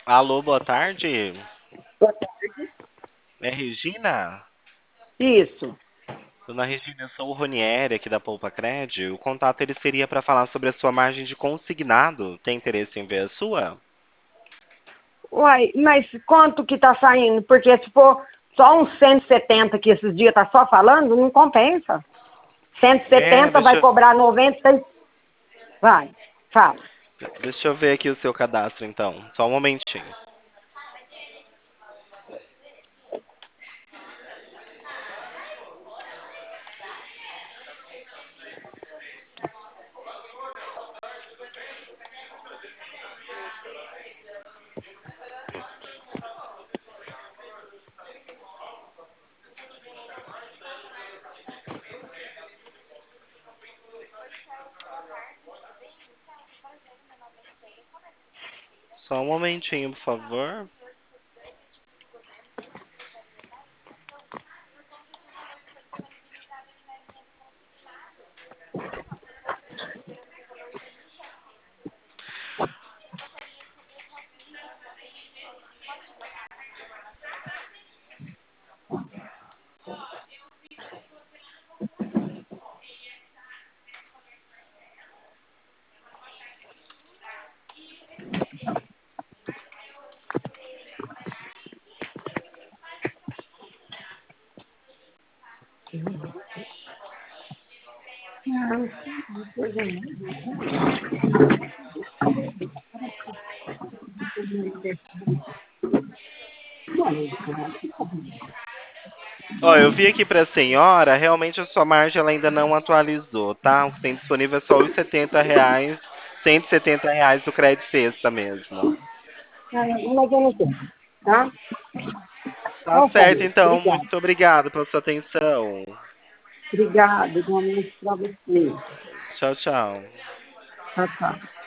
Alô, boa tarde. Boa tarde. É Regina? Isso. Dona Regina, eu sou o Ronieri aqui da Poupa Cred. O contato ele seria para falar sobre a sua margem de consignado. Tem interesse em ver a sua? Uai, mas quanto que tá saindo? Porque se for só uns 170 que esses dias tá só falando, não compensa. Cento e É, setenta vai cobrar 90. Vai, fala. deixa eu ver aqui o seu cadastro então. Só um momentinho. Só um momentinho, por favor. Ó, eu vi aqui para a senhora, realmente a sua margem ela ainda não atualizou, tá? O que tem disponível é só os R$ 70, R$ 170 do crédito sexta mesmo. Mas eu não tenho, tá? Tá Então, certo, família, então. obrigada. Muito obrigado pela sua atenção. Obrigada, igualmente para você. Tchau, tchau. Tchau, tchau.